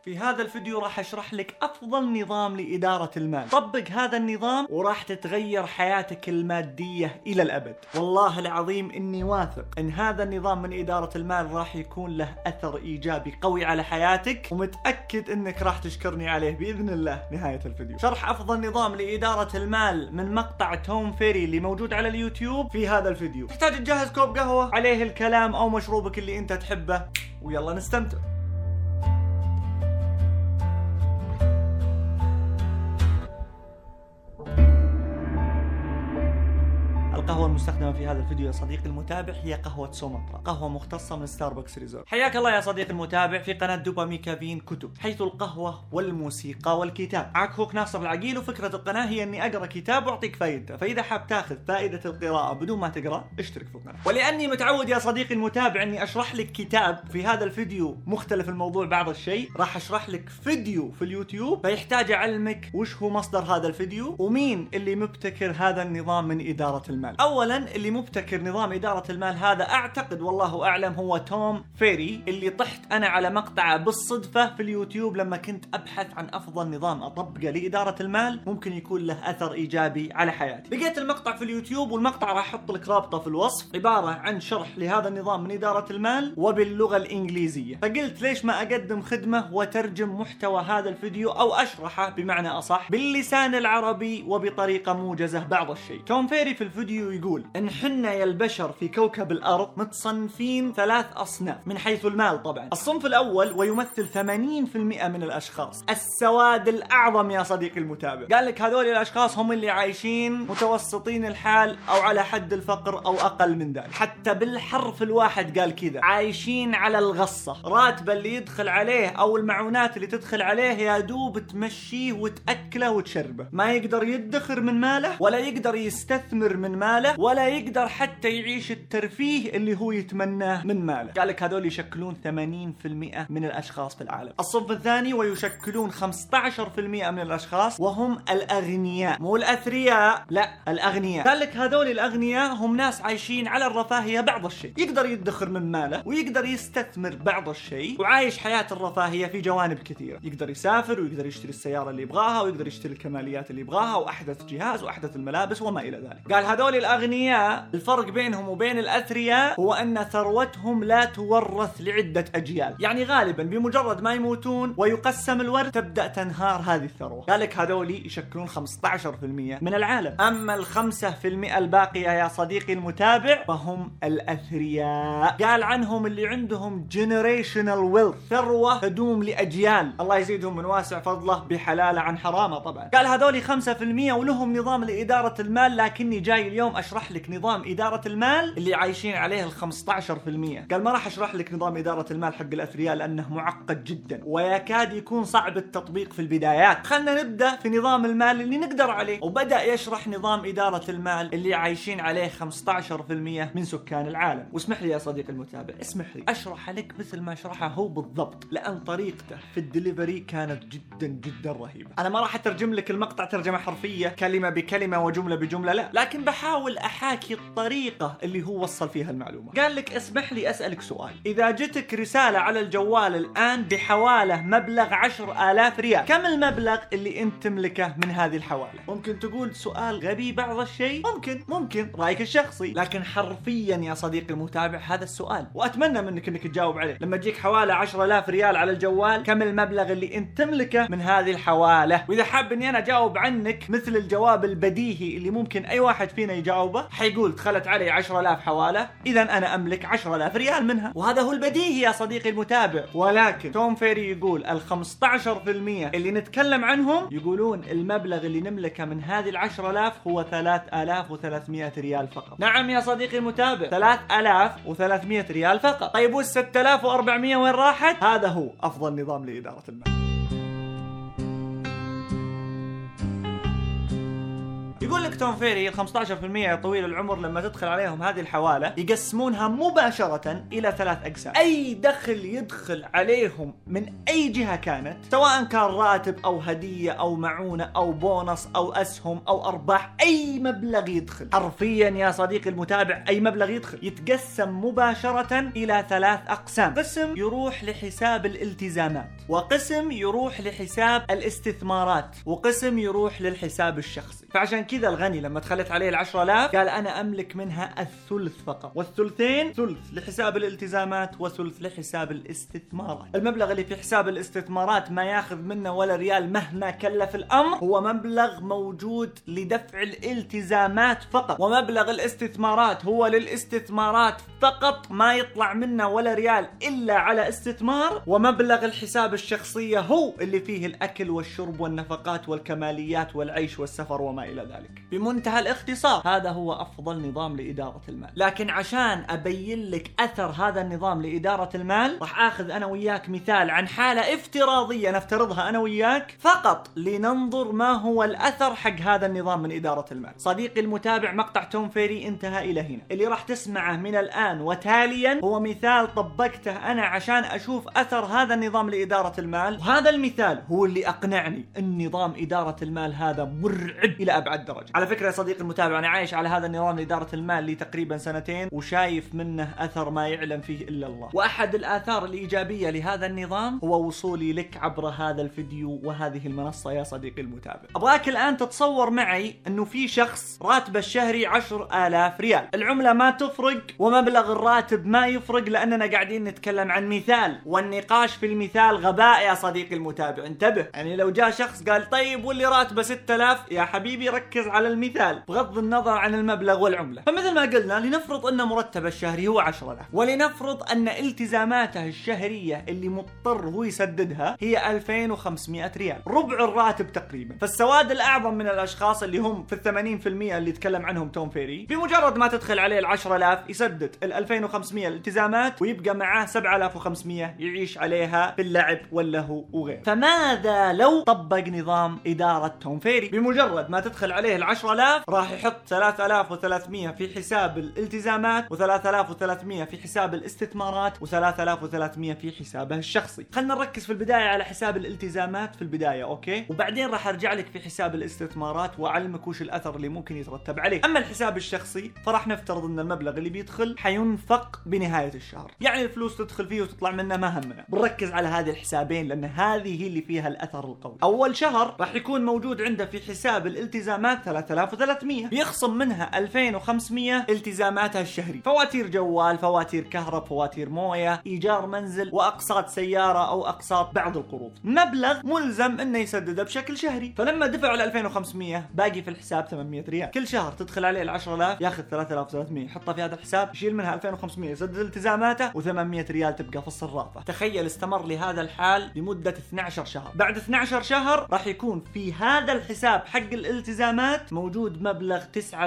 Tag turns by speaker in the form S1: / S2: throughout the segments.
S1: في هذا الفيديو راح اشرح لك افضل نظام لادارة المال. طبق هذا النظام وراح تتغير حياتك المادية الى الابد. والله العظيم اني واثق ان هذا النظام من ادارة المال راح يكون له اثر ايجابي قوي على حياتك، ومتأكد انك راح تشكرني عليه باذن الله نهاية الفيديو. شرح افضل نظام لادارة المال من مقطع توم فيري اللي موجود على اليوتيوب في هذا الفيديو. تحتاج تجهز كوب قهوة عليه الكلام او مشروبك اللي انت تحبه، ويلا نستمتع. القهوة المستخدمة في هذا الفيديو يا صديقي المتابع هي قهوة سومطرة، قهوة مختصة من ستاربكس ريزورت. حياك الله يا صديقي المتابع في قناة دوبامين كافيين كتب، حيث القهوة والموسيقى والكتاب. معك اخوك ناصر العقيل، وفكرة القناة هي اني اقرا كتاب واعطيك فائدته، فاذا حاب تاخذ فائدة القراءة بدون ما تقرا اشترك في القناة. ولاني متعود يا صديقي المتابع اني اشرح لك كتاب، في هذا الفيديو مختلف الموضوع بعض الشيء، راح اشرح لك فيديو في اليوتيوب، فيحتاج اعلمك وش هو مصدر هذا الفيديو ومين اللي مبتكر هذا النظام من إدارة المال. اولا اللي مبتكر نظام إدارة المال هذا اعتقد والله اعلم هو توم فيري، اللي طحت انا على مقطعه بالصدفة في اليوتيوب لما كنت ابحث عن افضل نظام اطبقه لإدارة المال ممكن يكون له اثر ايجابي على حياتي. لقيت المقطع في اليوتيوب، والمقطع راح احط لك رابطه في الوصف، عبارة عن شرح لهذا النظام من إدارة المال وباللغة الانجليزية. فقلت ليش ما اقدم خدمة وترجم محتوى هذا الفيديو او اشرحه بمعنى اصح باللسان العربي وبطريقة موجزة بعض الشيء. توم فيري في الفيديو يقول ان حنا يا البشر في كوكب الارض متصنفين 3 اصناف من حيث المال. طبعا الصنف الاول ويمثل 80% من الاشخاص، السواد الاعظم يا صديقي المتابع. قال لك هذول الاشخاص هم اللي عايشين متوسطين الحال او على حد الفقر او اقل من ذلك، حتى بالحرف الواحد قال كذا، عايشين على الغصة. راتبه اللي يدخل عليه او المعونات اللي تدخل عليه يا دوب تمشيه وتاكله وتشربه، ما يقدر يدخر من ماله ولا يقدر يستثمر من ماله ولا يقدر حتى يعيش الترفيه اللي هو يتمناه من ماله. قال لك هذول يشكلون 80% من الاشخاص في العالم. الصنف الثاني ويشكلون 15% من الاشخاص وهم الاغنياء، مو الاثرياء، لا الاغنياء. قال لك هذول الاغنياء هم ناس عايشين على الرفاهية بعض الشيء، يقدر يدخر من ماله ويقدر يستثمر بعض الشيء وعايش حياة الرفاهية في جوانب كثيرة، يقدر يسافر ويقدر يشتري السيارة اللي يبغاها ويقدر يشتري الكماليات اللي يبغاها واحدث جهاز واحدث الملابس وما الى ذلك. قال هذول الاغنياء الفرق بينهم وبين الاثرياء هو ان ثروتهم لا تورث لعدة اجيال، يعني غالبا بمجرد ما يموتون ويقسم الورث تبدأ تنهار هذه الثروة. قال لك هذول يشكلون 15% من العالم. اما ال5% الباقية يا صديقي المتابع فهم الاثرياء. قال عنهم اللي عندهم generational wealth، ثروة تدوم لاجيال، الله يزيدهم من واسع فضله بحلاله عن حرامه. طبعا قال هذول 5% ولهم نظام لإدارة المال، لكني جاي اليوم اشرح لك نظام إدارة المال اللي عايشين عليه ال15%. قال ما راح اشرح لك نظام إدارة المال حق الاثرياء لانه معقد جدا ويكاد يكون صعب التطبيق في البدايات. خلنا نبدا في نظام المال اللي نقدر عليه. وبدا يشرح نظام إدارة المال اللي عايشين عليه 15% من سكان العالم. واسمح لي يا صديقي المتابع، اسمح لي اشرح لك مثل ما شرحه هو بالضبط، لان طريقته في الدليفري كانت جدا جدا رهيبة. انا ما راح اترجم لك المقطع ترجمة حرفية كلمة بكلمة وجملة بجملة، لا، لكن بحاول احاكي الطريقة اللي هو وصل فيها المعلومة. قال لك اسمح لي اسألك سؤال، اذا جتك رسالة على الجوال الان بحوالة مبلغ 10,000 ريال، كم المبلغ اللي انت تملكه من هذه الحوالة؟ ممكن تقول سؤال غبي بعض الشيء، ممكن رايك الشخصي، لكن حرفيا يا صديقي المتابع هذا السؤال واتمنى منك انك تجاوب عليه. لما تجيك حوالة 10,000 ريال على الجوال، كم المبلغ اللي انت تملكه من هذه الحوالة؟ واذا حاب اني انا اجاوب عنك مثل الجواب البديهي اللي ممكن اي واحد فينا يجاوبه، حيقول دخلت علي 10,000 حوالة، اذا انا املك 10,000 ريال منها، وهذا هو البديهي يا صديقي المتابع. ولكن توم فيري يقول ال15% اللي نتكلم عنهم يقولون المبلغ اللي نملكه من هذه ال10,000 هو 3,300 ريال فقط. نعم يا صديقي المتابع، 3,300 ريال فقط. طيب وال6,400 وين راحت؟ هذا هو افضل نظام لإدارة المال. يقول لك توم فيري 15% طويل العمر لما تدخل عليهم هذه الحوالة يقسمونها مباشرة إلى 3 أقسام. أي دخل يدخل عليهم من أي جهة كانت، سواء كان راتب أو هدية أو معونة أو بونص أو أسهم أو أرباح، أي مبلغ يدخل حرفيا يا صديقي المتابع، أي مبلغ يدخل يتقسم مباشرة إلى 3 أقسام. قسم يروح لحساب الالتزامات، وقسم يروح لحساب الاستثمارات، وقسم يروح للحساب الشخصي. فعشان كذا الغني لما دخلت عليه 10,000 قال أنا أملك منها الثلث فقط، والثلثين ثلث لحساب الالتزامات وثلث لحساب الاستثمارات. المبلغ اللي في حساب الاستثمارات ما ياخذ منه ولا ريال مهما كلف الأمر، هو مبلغ موجود لدفع الالتزامات فقط، ومبلغ الاستثمارات هو للاستثمارات فقط، ما يطلع منه ولا ريال إلا على استثمار. ومبلغ الحساب الشخصية هو اللي فيه الأكل والشرب والنفقات والكماليات والعيش والسفر وما إلى ذلك. بمنتهى الاختصار هذا هو أفضل نظام لإدارة المال. لكن عشان أبين لك أثر هذا النظام لإدارة المال، راح آخذ أنا وياك مثال عن حالة افتراضية نفترضها أنا وياك فقط لننظر ما هو الأثر حق هذا النظام من إدارة المال. صديقي المتابع، مقطع توم فيري انتهى إلى هنا. اللي راح تسمعه من الآن وتاليا هو مثال طبقته أنا عشان أشوف أثر هذا النظام لإدارة المال، وهذا المثال هو اللي أقنعني أن نظام إدارة المال هذا مرعب إلى أبعد درجة. على فكرة يا صديقي المتابع، أنا عايش على هذا النظام لإدارة المال لي تقريبا 2 وشايف منه أثر ما يعلم فيه إلا الله. وأحد الآثار الإيجابية لهذا النظام هو وصولي لك عبر هذا الفيديو وهذه المنصة يا صديقي المتابع. أبغاك الآن تتصور معي أنه في شخص راتبه الشهري 10,000 ريال، العملة ما تفرق ومبلغ الراتب ما يفرق، لأننا قاعدين نتكلم عن مثال، والنقاش في المثال غباء يا صديقي المتابع، انتبه. يعني لو جاء شخص قال طيب واللي راتبه 6,000، يا حبيبي ركز على المثال بغض النظر عن المبلغ والعملة. فمثل ما قلنا، لنفرض أن مرتبه الشهري هو 10,000، ولنفرض أن التزاماته الشهرية اللي مضطر هو يسددها هي 2,500 ريال، ربع الراتب تقريبا. فالسواد الأعظم من الأشخاص اللي هم في 80% اللي يتكلم عنهم توم فيري، بمجرد ما تدخل عليه 10,000 يسدد 2,500 الالتزامات ويبقى معاه 7,500 يعيش عليها باللعب واللهو وغيره. فماذا لو طبق نظام إدارة توم فيري؟ بمجرد ما تدخل عليه 10,000 راح يحط 3,300 في حساب الالتزامات، و3,300 في حساب الاستثمارات، و3,300 في حسابه الشخصي. خلنا نركز في البداية على حساب الالتزامات في البداية، أوكي؟ وبعدين راح أرجع لك في حساب الاستثمارات وأعلمك وش الأثر اللي ممكن يترتب عليه. أما الحساب الشخصي فراح نفترض أن المبلغ اللي بيدخل حينفق بنهاية الشهر، يعني الفلوس تدخل فيه وتطلع منه ما همنا. بنركز على هذه الحسابين لأن هذه هي اللي فيها الأثر القوي. أول شهر راح يكون موجود عنده في حساب الالتزامات 3,300، يخصم منها 2,500 التزاماتها الشهري، فواتير جوال، فواتير كهرب، فواتير موية، إيجار منزل، وأقساط سيارة أو أقساط بعض القروض، مبلغ ملزم إنه يسدده بشكل شهري. فلما دفعوا 2,500 باقي في الحساب 800 ريال. كل شهر تدخل عليه 10,000 ياخذ 3,300 يحطها في هذا الحساب، يشيل منها 2,500 يسدد التزاماته، و800 ريال تبقى في الصرافة. تخيل استمر لهذا الحال لمدة 12 شهر. بعد 12 شهر راح يكون في هذا الحساب حق الالتزامات موجود مبلغ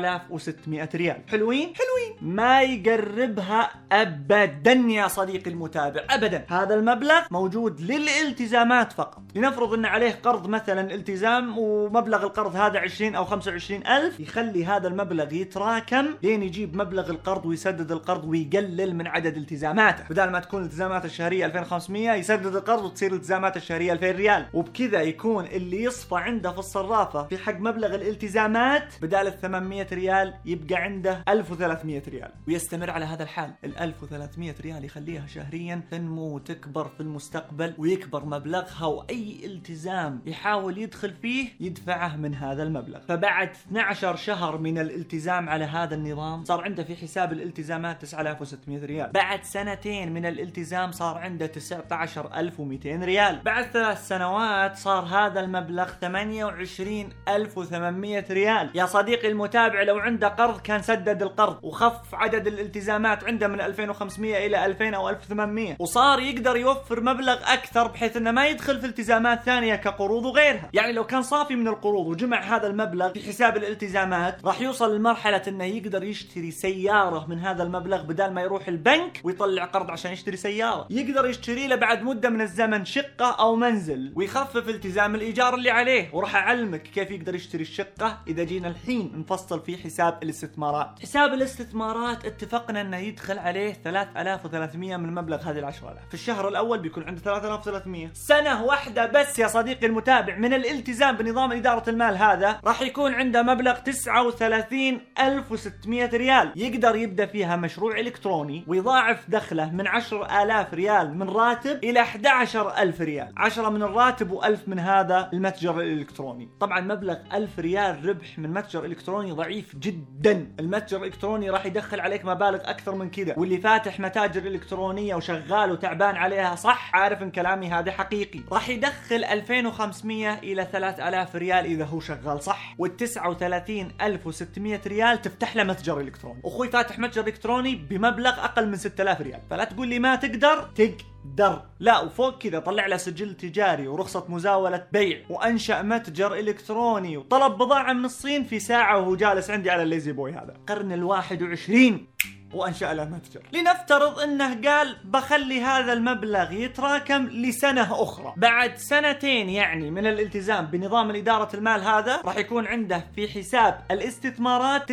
S1: 9,600 ريال. حلوين ما يقربها أبدا يا صديقي المتابع، أبدا. هذا المبلغ موجود للالتزامات فقط. لنفرض أن عليه قرض مثلا التزام، ومبلغ القرض هذا 20 أو 25 ألف، يخلي هذا المبلغ يتراكم لين يجيب مبلغ القرض ويسدد القرض ويقلل من عدد التزاماته. بدل ما تكون التزامات الشهرية 2,500 يسدد القرض وتصير التزامات الشهرية 2,000 ريال، وبكذا يكون اللي يصفى عنده في الصرافة في حق مبلغ الالتزامات بدال 800 ريال يبقى عنده 1,300 ريال، ويستمر على هذا الحال. 1,300 ريال يخليها شهريا تنمو وتكبر في المستقبل، ويكبر مبلغها، وأي التزام يحاول يدخل فيه يدفعه من هذا المبلغ. فبعد 12 شهر من الالتزام على هذا النظام صار عنده في حساب الالتزامات 9,600 ريال. بعد 2 من الالتزام صار عنده 19,200 ريال. بعد 3 سنوات صار هذا المبلغ 28,800 ريال. يا صديقي المتابع، لو عنده قرض كان سدد القرض وخف عدد الالتزامات عنده من 2,500 إلى 2,000 أو 1,800، وصار يقدر يوفر مبلغ أكثر بحيث أنه ما يدخل في التزامات ثانية كقروض وغيرها. يعني لو كان صافي من القروض وجمع هذا المبلغ في حساب الالتزامات راح يوصل لمرحلة أنه يقدر يشتري سيارة من هذا المبلغ، بدال ما يروح البنك ويطلع قرض عشان يشتري سيارة. يقدر يشتري له بعد مدة من الزمن شقة أو منزل، ويخفف التزام الإيجار اللي عليه. وراح أعلمك كيف يقدر يشتري الشقة الحلقة إذا جينا الحين نفصل في حساب الاستثمارات. حساب الاستثمارات اتفقنا أنه يدخل عليه 3300 من مبلغ هذه 10,000. في الشهر الأول بيكون عنده 3300. سنة واحدة بس يا صديقي المتابع من الالتزام بنظام إدارة المال هذا راح يكون عنده مبلغ 39,600 ريال، يقدر يبدأ فيها مشروع إلكتروني ويضاعف دخله من 10,000 ريال من راتب إلى 11,000 ريال. 10 من الراتب و1000 من هذا المتجر الإلكتروني. طبعا مبلغ 1000 ريال ربح من متجر إلكتروني ضعيف جدا. المتجر الإلكتروني راح يدخل عليك مبالغ أكثر من كذا، واللي فاتح متاجر إلكترونية وشغال وتعبان عليها صح، عارف إن كلامي هذا حقيقي، راح يدخل 2500 إلى 3000 ريال إذا هو شغال صح، وال39,600 ريال تفتح له متجر إلكتروني. أخوي فاتح متجر إلكتروني بمبلغ أقل من 6000 ريال، فلا تقول لي ما تقدر. لا، وفوق كذا طلع له سجل تجاري ورخصة مزاولة بيع، وأنشأ متجر إلكتروني، وطلب بضاعة من الصين في ساعة وهو جالس عندي على الليزي بوي هذا قرن 21 وأنشأ له متجر. لنفترض أنه قال بخلي هذا المبلغ يتراكم لسنة أخرى. بعد سنتين يعني من الالتزام بنظام إدارة المال هذا راح يكون عنده في حساب الاستثمارات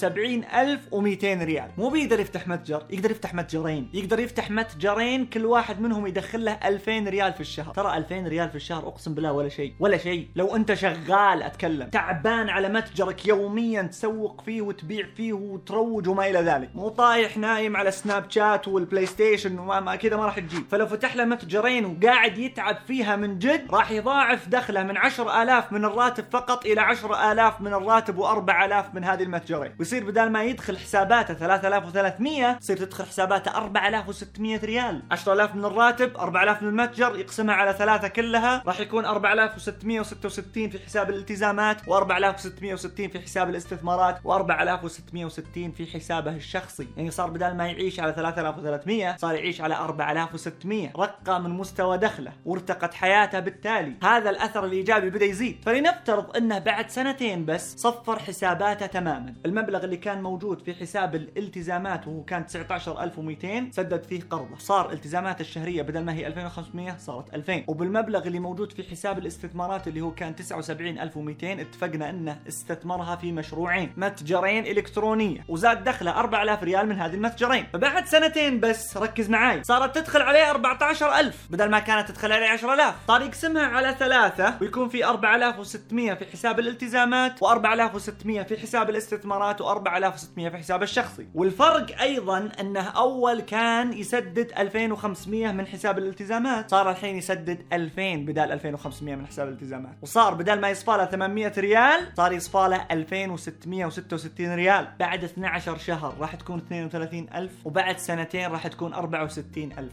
S1: 79,200 ريال. مو بيقدر يفتح متجر، يقدر يفتح متجرين. يقدر يفتح متجرين كل واحد منهم يدخل له 2000 ريال في الشهر. ترى 2000 ريال في الشهر أقسم بالله ولا شيء. لو أنت شغال أتكلم تعبان على متجرك يوميا تسوق فيه وتبيع فيه وتروج وما إلى ذلك، مو طايح نايم على سناب شات والبلاي ستيشن وما كذا ما راح تجيب. فلو فتح له متجرين وقاعد يتعب فيها من جد راح يضاعف دخله من 10,000 من الراتب فقط إلى 10,000 من الراتب و4,000 من هذه المتجرين، ويصير بدال ما يدخل حساباته 3,300 تصير تدخل حساباته 4,600 ريال. 10,000 من الراتب، 4,000 من المتجر، يقسمها على 3 كلها راح يكون 4,666 في حساب الالتزامات، و4,660 في حساب الاستثمارات، و4,660 في حسابه الشخصي. يعني صار بدال ما يعيش على 3,300 صار يعيش على 4,600. رقى من مستوى دخله وارتقت حياته، بالتالي هذا الأثر الإيجابي بدأ يزيد. فلنفترض أنه بعد سنتين بس صفر حساباته تماما. المبلغ اللي كان موجود في حساب الالتزامات وهو كان 19,200 سدد فيه قرضه، صار التزامات الشهرية بدل ما هي 2,500 صارت 2000. وبالمبلغ اللي موجود في حساب الاستثمارات اللي هو كان 79,200 اتفقنا أنه استثمرها في مشروعين، متجرين إلكترونية، وزاد دخله 4,000 ريال من هذه المتجرين. فبعد سنتين بس ركز معاي صارت تدخل عليه 14,000 بدل ما كانت تدخل عليه 10,000. صار يقسمها على 3 ويكون في 4,600 في حساب الالتزامات، و4,600 في حساب الاستثمارات، و4,600 في حساب الشخصي. والفرق أيضا أنه أول كان يسدد 2,500 من حساب الالتزامات، صار الحين يسدد 2,000 بدال 2,500 من حساب الالتزامات. وصار بدل ما يصفى له 800 ريال صار يصفى له 2,666 ريال. بعد 12 شهر راح تكون 32,000، وبعد سنتين راح تكون 64,000.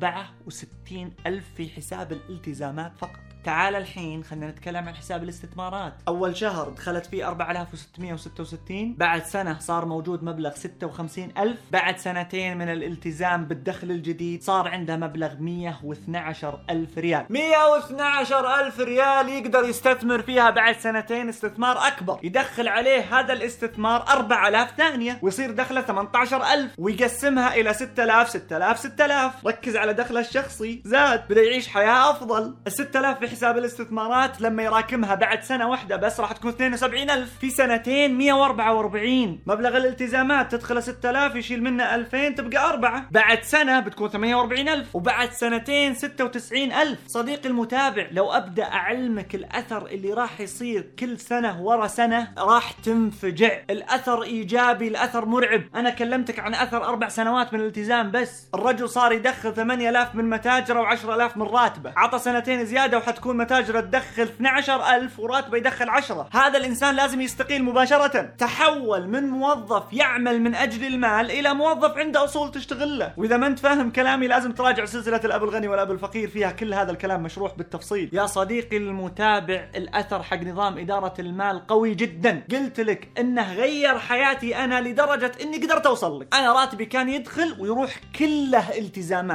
S1: 64,000 في حساب الالتزامات فقط. تعال الحين خلينا نتكلم عن حساب الاستثمارات. أول شهر دخلت فيه 4,666، بعد سنة صار موجود مبلغ 56,000، بعد سنتين من الالتزام بالدخل الجديد صار عنده مبلغ 112,000 ريال. 112,000 ريال يقدر يستثمر فيها بعد سنتين استثمار أكبر، يدخل عليه هذا الاستثمار 4,000 ثانية ويصير دخله 18,000، ويقسمها إلى 6,000. ركز على دخله الشخصي زاد، بدأ يعيش حياة أفضل. 6,000 في حساب الاستثمارات لما يراكمها بعد سنة واحدة بس راح تكون 72,000 في سنتين 144. مبلغ الالتزامات تدخل 6,000 يشيل منه 2,000 تبقى 4، بعد سنة بتكون 48,000، وبعد سنتين 96,000. صديقي المتابع لو أبدأ أعلمك الأثر اللي راح يصير كل سنة ورا سنة راح تنفجع. الأثر إيجابي، الأثر مرعب. أنا كلمتك عن أثر 4 سنوات من الالتزام بس. الرجل صار يدخل 8,000 من متاجره و10,000 من راتبه، عطى سنتين زيادة وحتكون متاجره تدخل 12,000 وراتبه يدخل 10. هذا الإنسان لازم يستقيل مباشرة. تحول من موظف يعمل من أجل المال إلى موظف عنده أصول تشتغل له. وإذا ما أنت فاهم كلامي لازم تراجع سلسلة الأب الغني والأب الفقير، فيها كل هذا الكلام مشروح بالتفصيل. يا صديقي المتابع الأثر حق نظام إدارة المال قوي جدا. قلت لك إنه غير حياتي أنا لدرجة إني قدرت أوصل لك. أنا راتبي كان يدخل ويروح كله التزامات،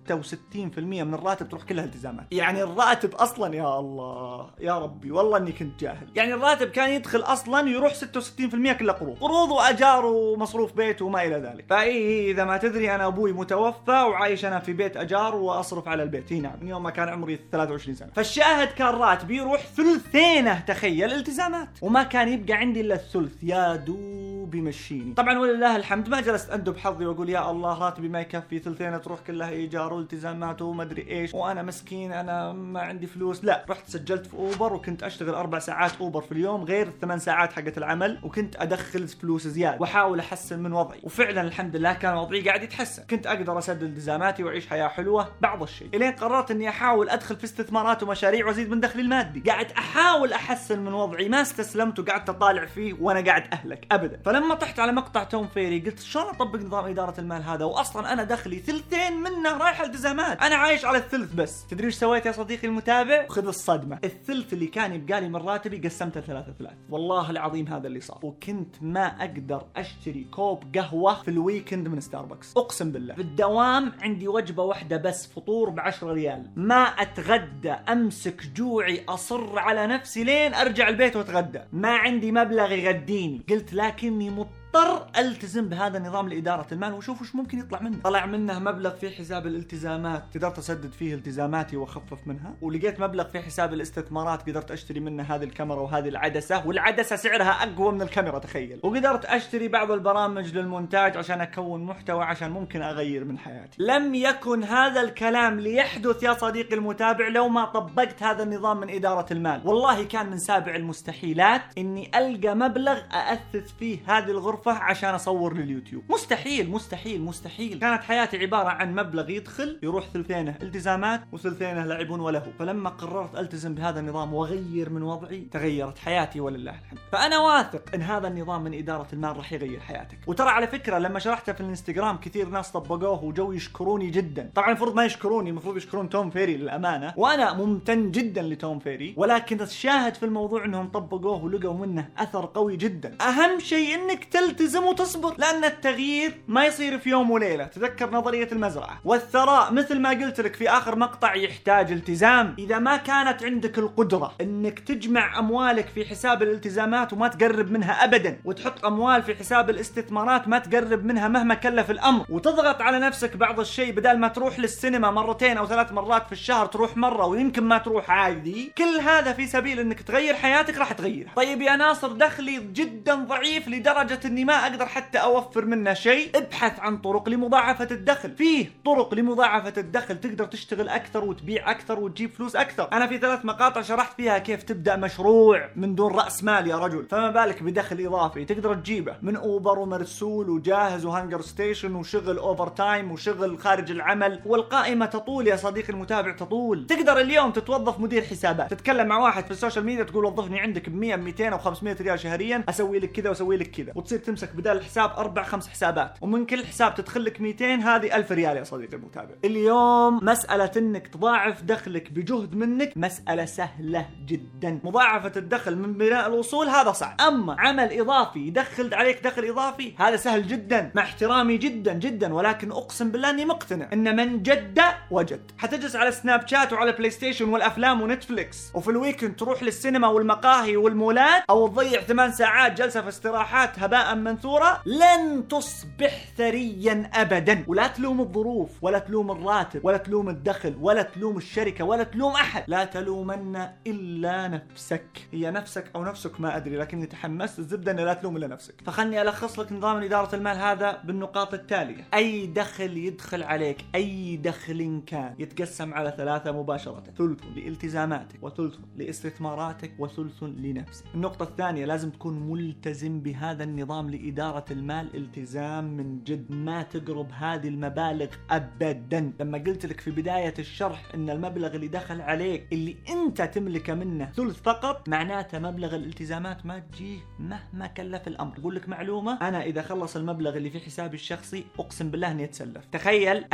S1: 66% من الراتب تروح كلها التزامات. يعني الراتب اصلا، يا الله يا ربي والله اني كنت جاهل، يعني الراتب كان يدخل اصلا يروح 66% كله قروض واجار ومصروف بيت وما الى ذلك. فاي اذا ما تدري انا ابوي متوفى وعايش انا في بيت اجار واصرف على البيت. نعم، من يوم ما كان عمري 23 سنه. فالشاهد كان راتبي يروح ثلثينه تخيل التزامات، وما كان يبقى عندي الا الثلث. يا دوب يمشيني. طبعا ولله الحمد ما جلست اندب حظي واقول يا الله راتبي ما يكفي، ثلثينه تروح كلها ايجار والتزامات وما ادري ايش وانا مسكين انا ما عندي فلوس. لا، رحت سجلت في اوبر وكنت اشتغل 4 ساعات اوبر في اليوم غير 8 ساعات حقت العمل، وكنت ادخل فلوس زياده واحاول احسن من وضعي. وفعلا الحمد لله كان وضعي قاعد يتحسن، كنت اقدر اسدد التزاماتي واعيش حياه حلوه بعض الشيء. الين قررت اني احاول ادخل في استثمارات ومشاريع وازيد من دخلي المادي. قاعد احاول احسن من وضعي، ما استسلمت وقعدت اطالع فيه وانا قاعد اهلك ابدا. فلما طحت على مقطع توم فيري قلت شلون اطبق نظام اداره المال هذا واصلا انا دخلي ثلثين منه رايح التزامات، انا عايش على الثلث بس. تدري ايش سويت يا صديقي المتابع؟ خذ الصدمه، الثلث اللي كان يبقى لي من راتبي قسمته ثلاثة. والله العظيم هذا اللي صار. وكنت ما اقدر اشتري كوب قهوه في الويكند من ستاربكس، اقسم بالله. في الدوام عندي وجبه واحده بس، فطور ب10 ريال، ما اتغدى، امسك جوعي، اصر على نفسي لين ارجع البيت واتغدى، ما عندي مبلغ يغديني. قلت لكني مضطر التزم بهذا النظام لإدارة المال وشوف وش ممكن يطلع منه. طلع منه مبلغ في حساب الالتزامات قدرت اسدد فيه التزاماتي واخفف منها، ولقيت مبلغ في حساب الاستثمارات قدرت اشتري منه هذه الكاميرا وهذه العدسة، والعدسة سعرها اقوى من الكاميرا تخيل. وقدرت اشتري بعض البرامج للمونتاج عشان اكون محتوى عشان ممكن اغير من حياتي. لم يكن هذا الكلام ليحدث يا صديقي المتابع لو ما طبقت هذا النظام من إدارة المال. والله كان من سابع المستحيلات اني القى مبلغ اثث فيه هذه الغرفة عشان اصور لليوتيوب. مستحيل مستحيل مستحيل. كانت حياتي عبارة عن مبلغ يدخل يروح ثلثينه التزامات وثلثينه لعب وله. فلما قررت التزم بهذا النظام واغير من وضعي تغيرت حياتي ولله الحمد. فانا واثق ان هذا النظام من إدارة المال راح يغير حياتك. وترى على فكرة لما شرحته في الانستغرام كثير ناس طبقوه وجو يشكروني جدا. طبعا المفروض ما يشكروني، المفروض يشكرون توم فيري للأمانة، وانا ممتن جدا لتوم فيري، ولكن الشاهد في الموضوع انهم طبقوه ولقوا منه اثر قوي جدا. اهم شيء انك تلتزم وتصبر، لان التغيير ما يصير في يوم وليلة. تذكر نظرية المزرعة. والثراء مثل ما قلت لك في اخر مقطع يحتاج التزام. اذا ما كانت عندك القدرة انك تجمع اموالك في حساب الالتزامات وما تقرب منها ابدا، وتحط اموال في حساب الاستثمارات ما تقرب منها مهما كلف الامر، وتضغط على نفسك بعض الشيء بدل ما تروح للسينما 2 أو 3 مرات في الشهر تروح مرة ويمكن ما تروح عادي، كل هذا في سبيل انك تغير حياتك راح تغيرها. طيب يا ناصر دخلي جدا ضعيف لدرجة اني ما اقدر حتى اوفر منه شيء. ابحث عن طرق لمضاعفة الدخل. فيه طرق لمضاعفة الدخل، تقدر تشتغل اكثر وتبيع اكثر وتجيب فلوس اكثر. انا في 3 مقاطع شرحت فيها كيف تبدأ مشروع من دون رأس مال يا رجل، فما بالك بدخل اضافي تقدر تجيبه من اوبر ومرسول وجاهز وهانجر ستيشن وشغل اوفر تايم وشغل خارج العمل. والقائمة تطول يا صديقي المتابع تطول. تقدر اليوم تتوظف مدير حسابات، تتكلم مع واحد في السوشيال ميديا تقول وظفني عندك ب100 200 أو 500 ريال شهريا اسوي لك كذا واسوي لك كذا، وتصير تمسك بدال الحساب 4-5 حسابات، ومن كل حساب تدخل لك 200، هذه 1000 ريال يا صديقي المتابع. اليوم مسألة انك تضاعف دخلك بجهد منك مسألة سهلة جدا. مضاعفة الدخل من بناء الوصول هذا صعب، اما عمل اضافي يدخل عليك دخل اضافي هذا سهل جدا. مع احترامي جدا جدا، ولكن اقسم بالله اني مقتنع ان من جد وجد. حتجلس على سناب شات وعلى بلاي ستيشن والافلام ونتفليكس، وفي الويكند تروح للسينما والمقاهي والمولات، او تضيع 8 ساعات جلسة في استراحات هباء منثورة، لن تصبح ثريا ابدا. ولا تلوم الظروف ولا تلوم الراتب ولا تلوم الدخل ولا تلوم الشركة ولا تلوم احد. لا تلومن الا نفسك. هي نفسك او نفسك ما ادري، لكني تحمست. الزبدة ان لا تلوم الا نفسك. فخلني الخص لك نظام إدارة المال هذا بالنقاط التالية. اي دخل يدخل عليك، اي دخل كان، يتقسم على 3 مباشرة: ثلث لالتزاماتك، وثلث لاستثماراتك، وثلث لنفسك. النقطة الثانية لازم تكون ملتزم بهذا النظام لإدارة المال التزام من جد. ما تقرب هذه المبالغ ابدا. لما قلت لك في بداية الشرح ان المبلغ اللي دخل عليك اللي انت تملكه منه ثلث فقط، معناته مبلغ الالتزامات ما تجيه مهما كلف الامر. اقول لك معلومة، انا اذا خلص المبلغ اللي في حسابي الشخصي اقسم بالله اني اتسلف. تخيل،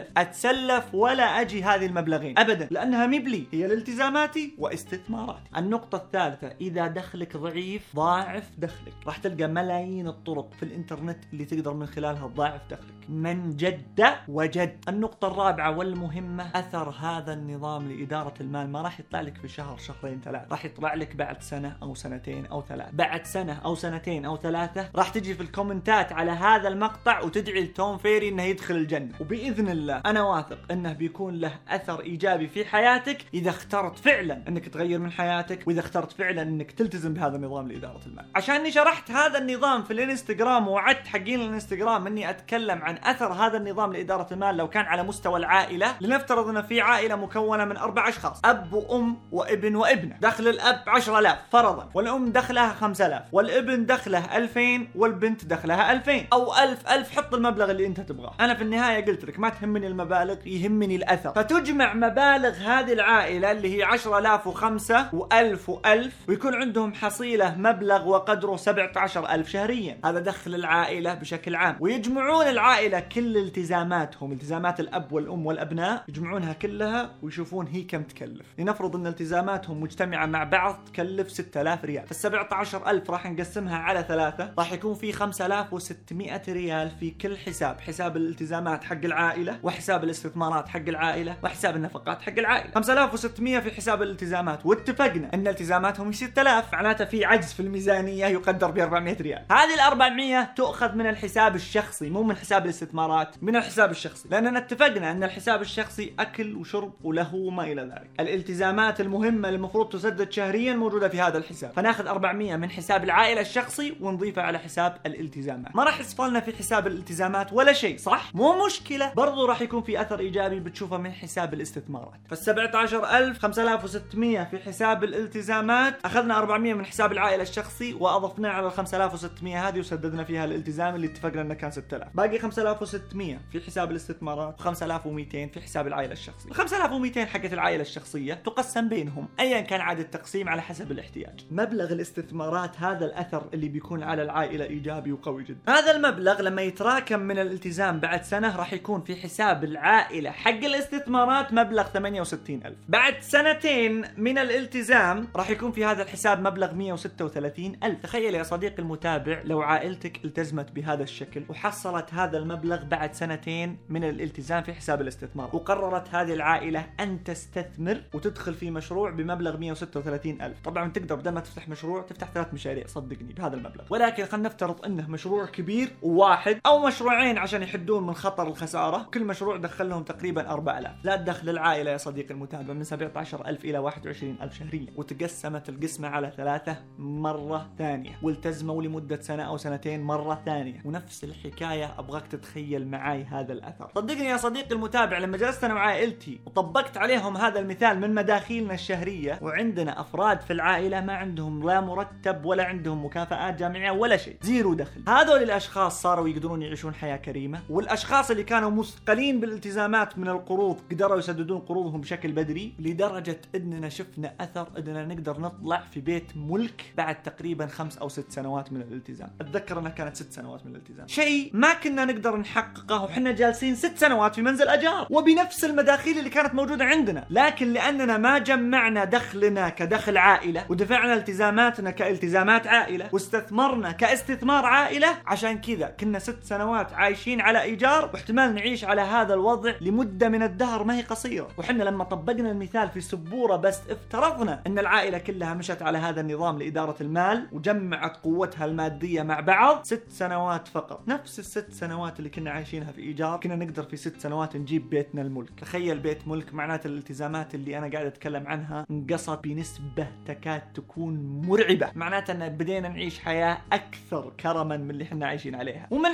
S1: اتسلف ولا اجي هذه المبلغين ابدا، لانها مبلي هي لالتزاماتي واستثماراتي. النقطة الثالثة، اذا دخلك ضعيف ضاعف دخلك. راح تلقى ملايين ملايين الطرق في الانترنت اللي تقدر من خلالها تضاعف دخلك من جد وجد. النقطة الرابعة والمهمة، أثر هذا النظام لإدارة المال ما راح يطلع لك في شهر شهرين ثلاثة، راح يطلع لك بعد سنة أو سنتين أو ثلاث. بعد سنة أو سنتين أو ثلاثة راح تجي في الكومنتات على هذا المقطع وتدعي لتوم فيري إنه يدخل الجنة، وبإذن الله أنا واثق إنه بيكون له أثر إيجابي في حياتك إذا اخترت فعلا إنك تغير من حياتك، وإذا اخترت فعلا إنك تلتزم بهذا النظام لإدارة المال. عشاني شرحت هذا النظام في الانستغرام ووعدت حقين الانستغرام إني أتكلم عن أثر هذا النظام لإدارة المال لو كان على مستوى العائلة. لنفترض أن في عائلة مكونة من 4 أشخاص، أب وأم وابن وابنة. دخل الأب 10,000 فرضا، والأم دخلها 5,000، والابن دخله 2,000، والبنت دخلها 2,000 أو 1,000. حط المبلغ اللي أنت تبغاه. أنا في النهاية قلت لك ما تهمني المبالغ، يهمني الأثر. فتجمع مبالغ هذه العائلة اللي هي 10,000 و5 و1000 و1000، ويكون عندهم حصيلة مبلغ وقدره 17,000 شهريا. هذا دخل العائلة بشكل عام. ويجمعون العائلة كل التزاماتهم، التزامات الأب والأم والأبناء، يجمعونها كلها ويشوفون هي كم تكلف. لنفرض أن التزاماتهم مجتمعة مع بعض تكلف 6,000 ريال، فال17,000 راح نقسمها على 3، راح يكون في 5,600 ريال في كل حساب. حساب الالتزامات حق العائلة، وحساب الاستثمارات حق العائلة، وحساب النفقات حق العائلة. 5,600 في حساب الالتزامات، واتفقنا أن التزاماتهم 6,000، معناته في عجز في الميزانية يقدر ب 400 ريال. هذه ال400 تؤخذ من الحساب الشخصي، مو من حساب الاستثمارات، من الحساب الشخصي، لأننا اتفقنا أن الحساب الشخصي أكل وشرب وله وما إلى ذلك. الالتزامات المهمة اللي المفروض تسدد شهريا موجودة في هذا الحساب، فناخذ 400 من حساب العائلة الشخصي ونضيفه على حساب الالتزامات. ما راح يصفى لنا في حساب الالتزامات ولا شيء، صح؟ مو مشكلة، برضو راح يكون في أثر إيجابي بتشوفه من حساب الاستثمارات. فال17,000 5,600 في حساب الالتزامات، أخذنا 400 من حساب العائلة الشخصي وأضفنا على 5,600 هذه وسددنا فيها الالتزام اللي اتفقنا أنه كان 6,000. باقي 5,600 في حساب الاستثمارات، و5,200 في حساب العائلة الشخصية. 5,200 حقت العائلة الشخصية تقسم بينهم أيا كان عدد التقسيم على حسب الاحتياج. مبلغ الاستثمارات هذا الأثر اللي بيكون على العائلة إيجابي وقوي جدا. هذا المبلغ لما يتراكم من الالتزام بعد سنة راح يكون في حساب العائلة حق الاستثمارات مبلغ 68,000. بعد سنتين من الالتزام راح يكون في هذا الحساب مبلغ 136,000. تخيل يا صديقي المتابع لو عائلتك التزمت بهذا الشكل وحصلت هذا المبلغ بعد سنتين من الالتزام في حساب الاستثمار، وقررت هذه العائلة أن تستثمر وتدخل في مشروع بمبلغ 136,000. طبعا تقدر بدل ما تفتح مشروع تفتح 3 مشاريع صدقني بهذا المبلغ، ولكن خلينا نفترض انه مشروع كبير وواحد او مشروعين عشان يحدون من خطر الخسارة. كل مشروع دخل لهم تقريبا 4,000. لا دخل العائلة يا صديقي المتابع من 17,000 إلى 21,000 شهريا، وتقسمت القسمة على 3 مرة ثانية، والتزموا لمدة سنة أو سنتين مرة ثانية. ونفس الحكاية أبغاك تتخيل معاي هذا الأثر. صدقني يا صديقي المتابع لما جلست أنا وعائلتي وطبقت عليهم هذا المثال من مداخيلنا الشهرية، وعندنا أفراد في العائلة ما عندهم لا مرتب ولا عندهم مكافآت جامعية ولا شيء، زيرو دخل. هذول الأشخاص صاروا يقدرون يعيشون حياة كريمة، والأشخاص اللي كانوا مثقلين بالالتزامات من القروض قدروا يسددون قروضهم بشكل بدري، لدرجة أننا شفنا أثر أننا نقدر نطلع في بيت ملك بعد تقريبا 5 أو 6 سنوات من الالتزام. أتذكر أنها كانت 6 سنوات من الالتزام، شيء ما كنا نقدر نحققه وحنا جالسين 6 سنوات في منزل أجار وبنفس المداخيل اللي كانت موجودة عندنا. لكن لأننا ما جمعنا دخلنا كدخل عائلة، ودفعنا التزاماتنا كالتزامات عائلة، واستثمرنا كاستثمار عائلة، عشان كذا كنا 6 سنوات عايشين على إيجار، واحتمال نعيش على هذا الوضع لمدة من الدهر ما هي قصيرة. وحنا لما طبقنا المثال في سبورة بس افترضنا أن العائلة كلها مشت على هذا النظام لإدارة المال وجمعت قوتها المادية مع بعض 6 سنوات فقط، نفس ال6 سنوات اللي كنا عايشينها في إيجار كنا نقدر في 6 سنوات نجيب بيتنا الملك. تخيل بيت ملك، معناته الالتزامات اللي أنا قاعد أتكلم عنها انقصت بنسبة تكاد تكون مرعبة، معناته أن بدينا نعيش حياة أكثر كرما من اللي احنا عايشين عليها. ومن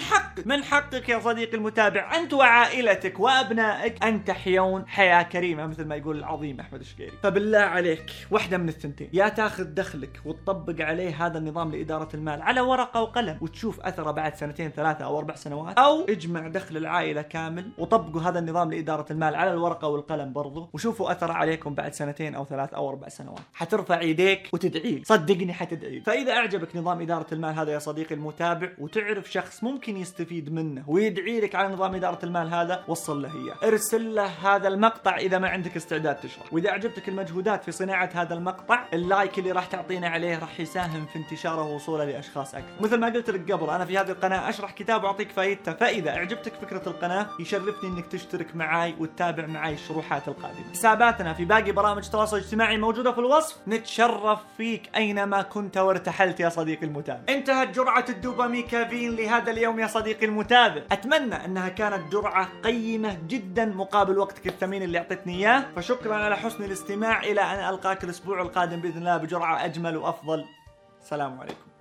S1: حقك يا صديقي المتابع أنت وعائلتك وأبنائك أن تحيون حياة كريمة مثل ما يقول العظيم أحمد الشقيري. فبالله عليك واحدة من الثنتين، يا تاخذ دخلك وتطبق عليه هذا النظام لإدارة المال على ورقة وقلم وتشوف أثره بعد 2 3 أو 4 سنوات، أو اجمع دخل العائلة كامل وطبقوا هذا النظام لإدارة المال على الورقة والقلم برضو، وشوفوا أثره عليكم بعد 2 أو 3 أو 4 سنوات. حترفع يديك وتدعي، صدقني حتدعي. فإذا أعجبك نظام إدارة المال هذا يا صديقي المتابع، وتعرف شخص ممكن يستفيد منه ويدعي لك على نظام إدارة المال هذا، وصل له إياه، ارسل له هذا المقطع إذا ما عندك استعداد تشرح. وإذا أعجبتك المجهودات في صناعة هذا المقطع، اللايك اللي راح تعطينا عليه راح يساهم في انتشاره ووصوله لأشخاص أكثر. مثل ما قلت لك قبل، انا في هذه القناة اشرح كتاب واعطيك فائدته، فاذا اعجبتك فكرة القناة يشرفني انك تشترك معاي وتتابع معاي الشروحات القادمة. حساباتنا في باقي برامج التواصل الاجتماعي موجودة في الوصف، نتشرف فيك اينما كنت وارتحلت يا صديقي المتابع. انتهت جرعة الدوبامين كافيين لهذا اليوم يا صديقي المتابع، اتمنى انها كانت جرعة قيمة جدا مقابل وقتك الثمين اللي اعطيتني اياه، فشكرا على حسن الاستماع، الى ان القاك الاسبوع القادم باذن الله بجرعة اجمل وافضل. السلام عليكم.